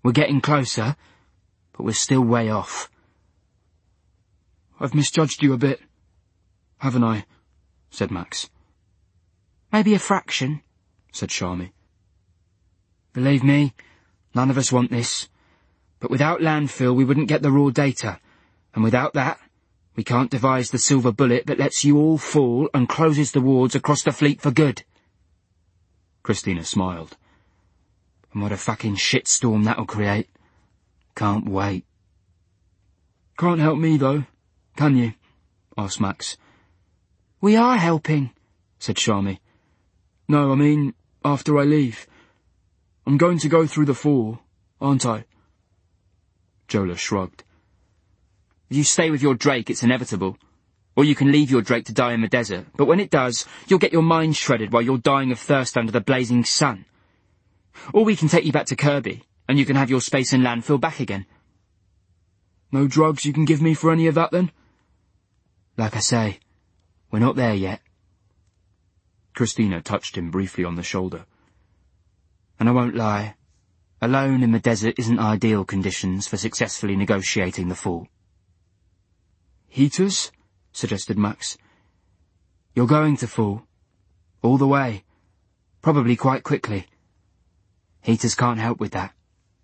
We're getting closer, but we're still way off. I've misjudged you a bit, haven't I? Said Max. Maybe a fraction, said Sharmi. Believe me, none of us want this. But without landfill we wouldn't get the raw data, and without that, we can't devise the silver bullet that lets you all fall and closes the wards across the fleet for good. Christina smiled. And what a fucking shitstorm that'll create. Can't wait. Can't help me, though, can you? Asked Max. We are helping, said Sharmi. No, I mean, after I leave. I'm going to go through the fall, aren't I? Jola shrugged. If you stay with your Drake, it's inevitable. Or you can leave your Drake to die in the desert, but when it does, you'll get your mind shredded while you're dying of thirst under the blazing sun. Or we can take you back to Kirby, and you can have your space and landfill back again. No drugs you can give me for any of that, then? Like I say, we're not there yet. Christina touched him briefly on the shoulder. And I won't lie, alone in the desert isn't ideal conditions for successfully negotiating the fall. Heaters? Suggested Max. You're going to fall. All the way. Probably quite quickly. Heaters can't help with that.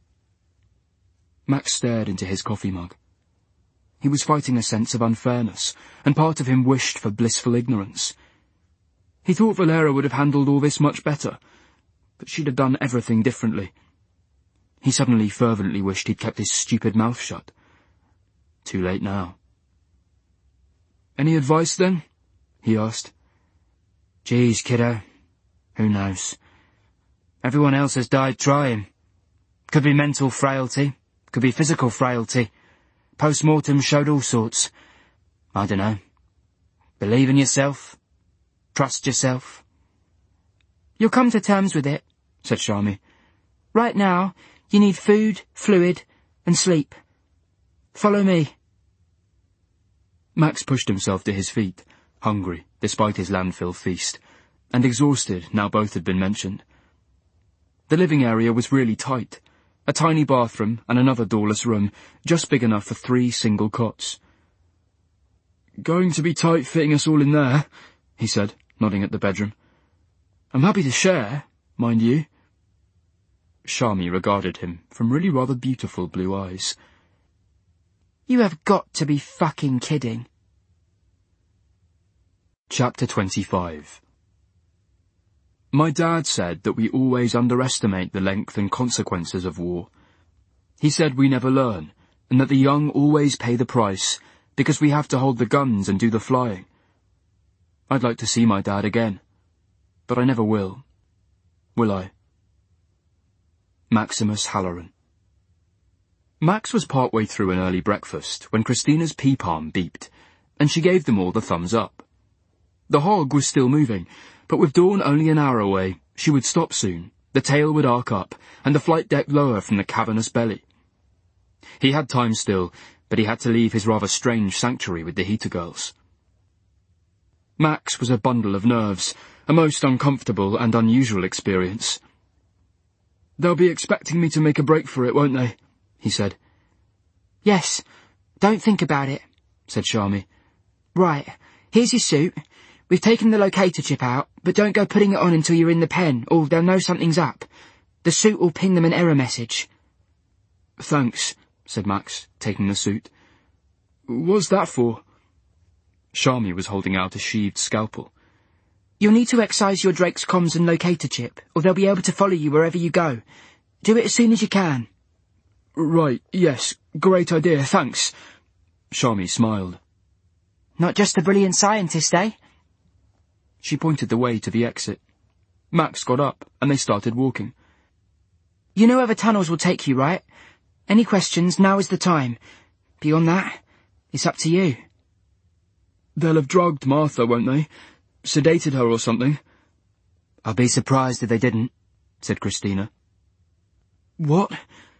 Max stared into his coffee mug. He was fighting a sense of unfairness, and part of him wished for blissful ignorance. He thought Valera would have handled all this much better, but she'd have done everything differently. He suddenly fervently wished he'd kept his stupid mouth shut. Too late now. Any advice, then? He asked. Geez, kiddo. Who knows? Everyone else has died trying. Could be mental frailty. Could be physical frailty. Post-mortem showed all sorts. I don't know. Believe in yourself. Trust yourself. You'll come to terms with it, said Sharmi. Right now, you need food, fluid, and sleep. Follow me. Max pushed himself to his feet, hungry, despite his landfill feast, and exhausted now both had been mentioned. The living area was really tight. A tiny bathroom and another doorless room, just big enough for 3 single cots. Going to be tight fitting us all in there, he said, nodding at the bedroom. I'm happy to share, mind you. Sharmi regarded him from really rather beautiful blue eyes. You have got to be fucking kidding. Chapter 25. My dad said that we always underestimate the length and consequences of war. He said we never learn, and that the young always pay the price, because we have to hold the guns and do the flying. I'd like to see my dad again, but I never will. Will I? Maximus Halloran. Max was partway through an early breakfast when Christina's pea palm beeped, and she gave them all the thumbs up. The hog was still moving, but with dawn only an hour away, she would stop soon, the tail would arc up, and the flight deck lower from the cavernous belly. He had time still, but he had to leave his rather strange sanctuary with the heater girls. Max was a bundle of nerves, a most uncomfortable and unusual experience. They'll be expecting me to make a break for it, won't they? He said. Yes. Don't think about it, said Sharmi. Right. Here's your suit. We've taken the locator chip out, but don't go putting it on until you're in the pen, or they'll know something's up. The suit will ping them an error message. Thanks, said Max, taking the suit. What's that for? Sharmi was holding out a sheathed scalpel. You'll need to excise your Drake's comms and locator chip, or they'll be able to follow you wherever you go. Do it as soon as you can. Right, yes, great idea, thanks. Sharmi smiled. Not just a brilliant scientist, eh? She pointed the way to the exit. Max got up, and they started walking. You know where the tunnels will take you, right? Any questions, now is the time. Beyond that, it's up to you. They'll have drugged Martha, won't they? Sedated her or something. I'll be surprised if they didn't, said Christina. What?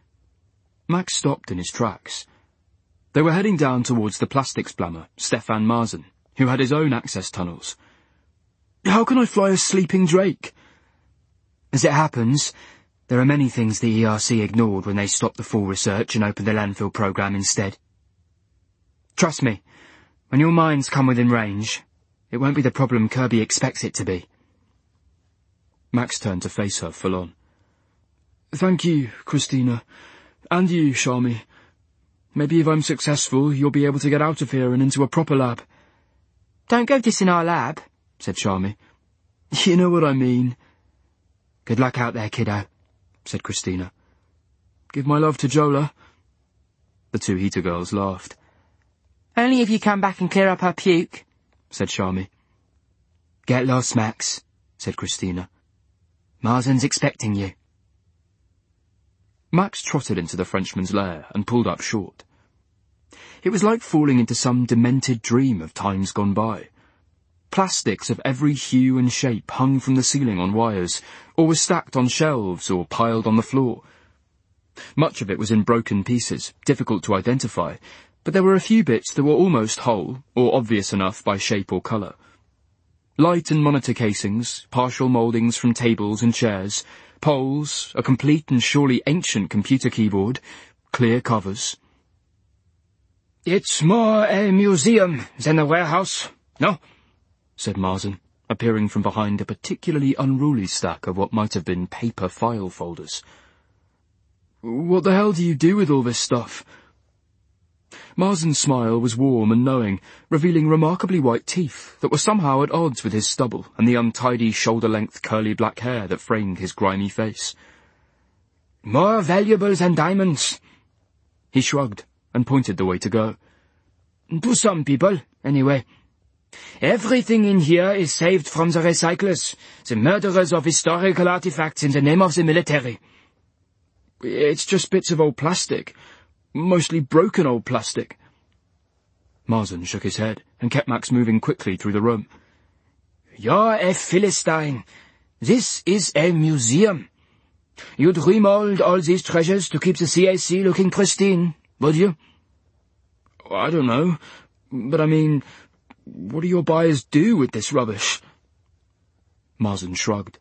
Max stopped in his tracks. They were heading down towards the plastics blammer, Stefan Marzen, who had his own access tunnels. How can I fly a sleeping Drake? As it happens, There are many things the ERC ignored when they stopped the full research and opened the landfill program instead. Trust me, when your mines come within range, it won't be the problem Kirby expects it to be. Max turned to face her full on. Thank you, Christina. And you, Charmy. Maybe if I'm successful, you'll be able to get out of here and into a proper lab. Don't go dissing our lab, said Charmy. You know what I mean. Good luck out there, kiddo, said Christina. Give my love to Jola. The two Heater girls laughed. Only if you come back and clear up her puke, said Charmy. Get lost, Max, said Christina. Marzen's expecting you. Max trotted into the Frenchman's lair and pulled up short. It was like falling into some demented dream of times gone by. Plastics of every hue and shape hung from the ceiling on wires, or were stacked on shelves or piled on the floor. Much of it was in broken pieces, difficult to identify, but there were a few bits that were almost whole, or obvious enough by shape or colour. Light and monitor casings, partial mouldings from tables and chairs, poles, a complete and surely ancient computer keyboard, clear covers. It's more a museum than a warehouse, no? Said Marzen, appearing from behind a particularly unruly stack of what might have been paper file folders. What the hell do you do with all this stuff? Marzen's smile was warm and knowing, revealing remarkably white teeth that were somehow at odds with his stubble and the untidy shoulder-length curly black hair that framed his grimy face. More valuable than diamonds. He shrugged and pointed the way to go. To some people, anyway. Everything in here is saved from the recyclers, the murderers of historical artifacts in the name of the military. It's just bits of old plastic. Mostly broken old plastic. Marzen shook his head and kept Max moving quickly through the room. You're a Philistine. This is a museum. You'd remold all these treasures to keep the CAC looking pristine, would you? I don't know, but I mean, what do your buyers do with this rubbish? Marzen shrugged.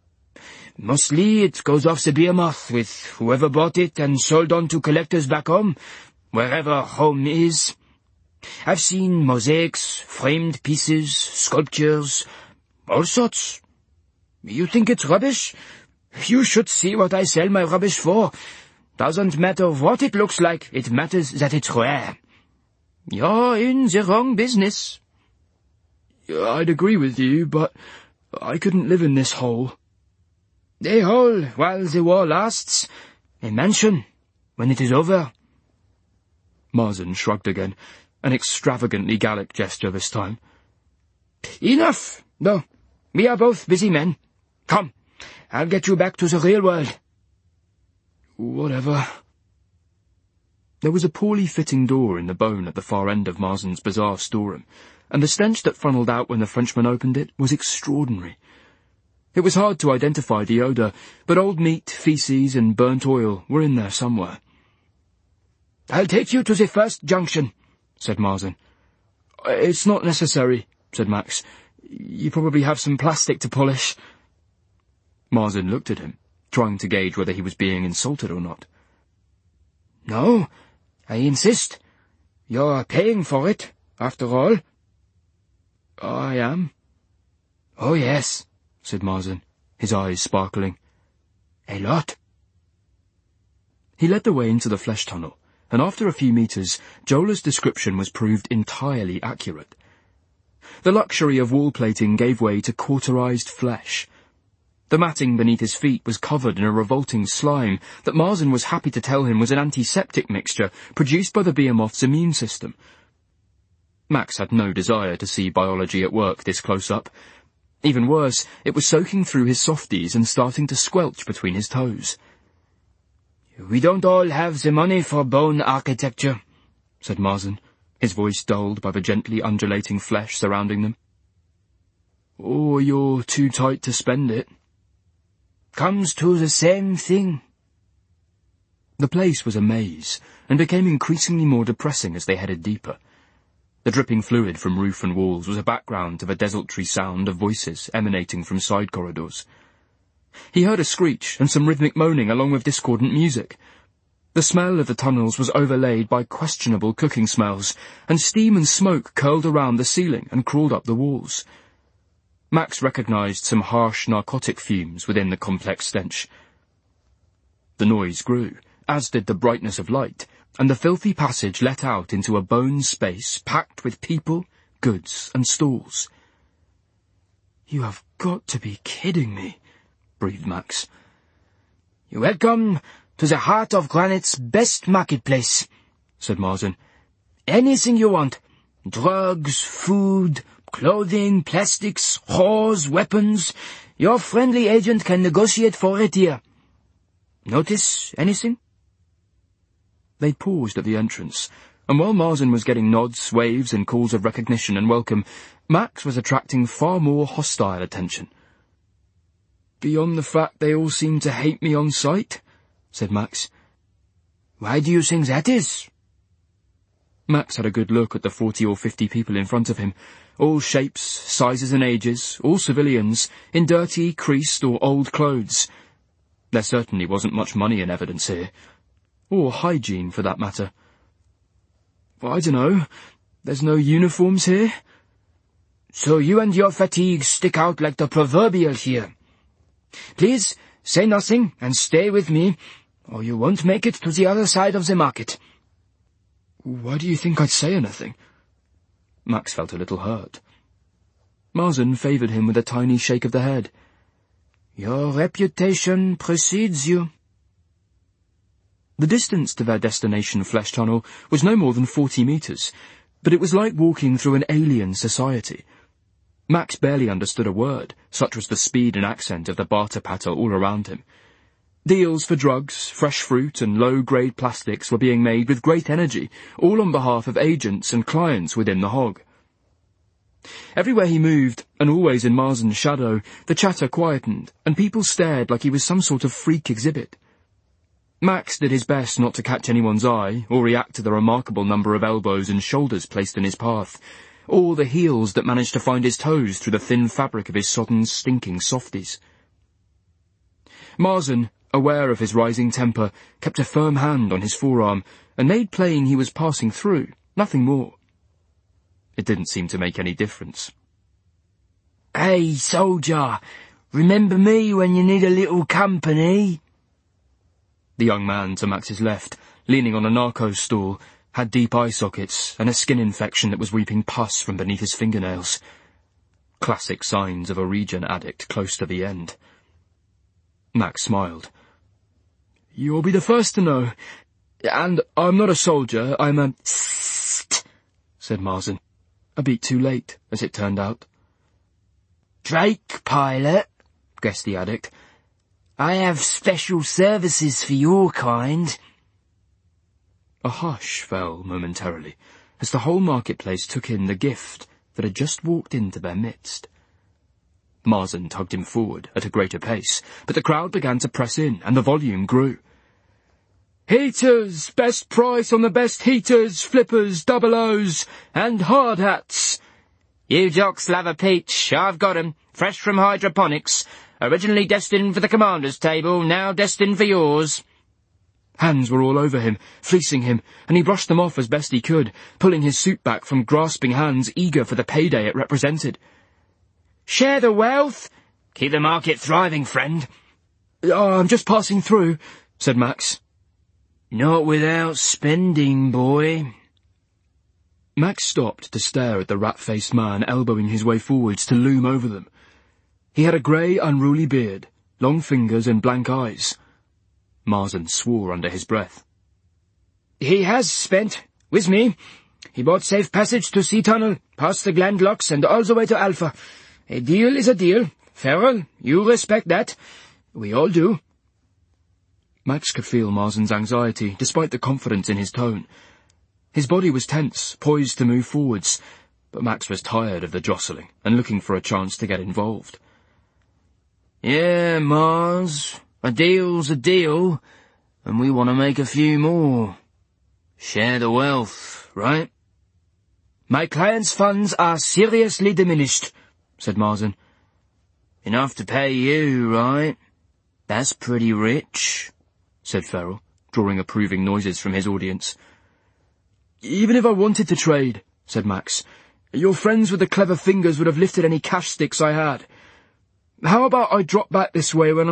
Mostly it goes off the behemoth with whoever bought it and sold on to collectors back home, wherever home is. I've seen mosaics, framed pieces, sculptures, all sorts. You think it's rubbish? You should see what I sell my rubbish for. Doesn't matter what it looks like, it matters that it's rare. You're in the wrong business. I'd agree with you, but I couldn't live in this hole. A hole while the war lasts. A mansion when it is over. Marzen shrugged again, an extravagantly Gallic gesture this time. Enough! No, we are both busy men. Come, I'll get you back to the real world. Whatever. There was a poorly fitting door in the bone at the far end of Marzen's bizarre storeroom, and the stench that funneled out when the Frenchman opened it was extraordinary. It was hard to identify the odour, but old meat, feces, and burnt oil were in there somewhere. I'll take you to the first junction, said Marzen. It's not necessary, said Max. You probably have some plastic to polish. Marzen looked at him, trying to gauge whether he was being insulted or not. No, I insist. You're paying for it, after all. I am? Oh, yes, said Marzen, his eyes sparkling. A lot. He led the way into the flesh tunnel, and after a few metres, Jola's description was proved entirely accurate. The luxury of wall plating gave way to cauterized flesh. The matting beneath his feet was covered in a revolting slime that Marzen was happy to tell him was an antiseptic mixture produced by the behemoth's immune system. Max had no desire to see biology at work this close up. Even worse, it was soaking through his softies and starting to squelch between his toes. We don't all have the money for bone architecture, said Marzen, his voice dulled by the gently undulating flesh surrounding them. Or you're too tight to spend it. Comes to the same thing. The place was a maze, and became increasingly more depressing as they headed deeper. The dripping fluid from roof and walls was a background to the desultory sound of voices emanating from side corridors. He heard a screech and some rhythmic moaning along with discordant music. The smell of the tunnels was overlaid by questionable cooking smells, and steam and smoke curled around the ceiling and crawled up the walls. Max recognized some harsh narcotic fumes within the complex stench. The noise grew, as did the brightness of light, and the filthy passage let out into a bone space packed with people, goods, and stalls. "You have got to be kidding me," breathed Max. "You're welcome to the heart of Granite's best marketplace," said Marsden. "Anything you want. Drugs, food, clothing, plastics, whores, weapons. Your friendly agent can negotiate for it here. Notice anything?" They paused at the entrance, and while Marsden was getting nods, waves, and calls of recognition and welcome, Max was attracting far more hostile attention. "Beyond the fact they all seem to hate me on sight," said Max. "Why do you think that is?" Max had a good look at the 40 or 50 people in front of him, all shapes, sizes and ages, all civilians, in dirty, creased or old clothes. There certainly wasn't much money in evidence here. Or hygiene, for that matter. "I dunno. There's no uniforms here." "So you and your fatigue stick out like the proverbial here. Please, say nothing and stay with me, or you won't make it to the other side of the market." "Why do you think I'd say anything?" Max felt a little hurt. Marsden favoured him with a tiny shake of the head. "Your reputation precedes you." The distance to their destination flesh tunnel was no more than 40 metres, but it was like walking through an alien society. Max barely understood a word, such was the speed and accent of the barter patter all around him. Deals for drugs, fresh fruit, and low-grade plastics were being made with great energy, all on behalf of agents and clients within the hog. Everywhere he moved, and always in Marsden's shadow, the chatter quietened, and people stared like he was some sort of freak exhibit. Max did his best not to catch anyone's eye, or react to the remarkable number of elbows and shoulders placed in his path, or the heels that managed to find his toes through the thin fabric of his sodden, stinking softies. Marsden, aware of his rising temper, kept a firm hand on his forearm, and made plain he was passing through, nothing more. It didn't seem to make any difference. "Hey, soldier, remember me when you need a little company?" The young man to Max's left, leaning on a narco's stool, had deep eye sockets and a skin infection that was weeping pus from beneath his fingernails. Classic signs of a regen addict close to the end. Max smiled. "You'll be the first to know. And I'm not a soldier, I'm a—" "Sst," said Marsden. A beat too late, as it turned out. "Drake pilot," guessed the addict. "I have special services for your kind." A hush fell momentarily, as the whole marketplace took in the gift that had just walked into their midst. Marsden tugged him forward at a greater pace, but the crowd began to press in, and the volume grew. "Heaters! Best price on the best heaters, flippers, double O's, and hard hats!" "You jocks love a peach. I've got 'em, fresh from hydroponics. Originally destined for the commander's table, now destined for yours." Hands were all over him, fleecing him, and he brushed them off as best he could, pulling his suit back from grasping hands eager for the payday it represented. "Share the wealth. Keep the market thriving, friend." "Oh, I'm just passing through," said Max. "Not without spending, boy." Max stopped to stare at the rat-faced man elbowing his way forwards to loom over them. He had a grey, unruly beard, long fingers and blank eyes. Marsden swore under his breath. "He has spent, with me. He bought safe passage to Sea Tunnel, past the Gland Locks and all the way to Alpha. A deal is a deal. Farrell, you respect that. We all do." Max could feel Marsden's anxiety, despite the confidence in his tone. His body was tense, poised to move forwards, but Max was tired of the jostling and looking for a chance to get involved. "Yeah, Mars, a deal's a deal, and we want to make a few more. Share the wealth, right?" "My client's funds are seriously diminished," said Marsden. "Enough to pay you, right?" That's pretty rich, said Ferrell, drawing approving noises from his audience. Even if I wanted to trade, said Max, your friends with the clever fingers would have lifted any cash sticks I had. How about I drop back this way when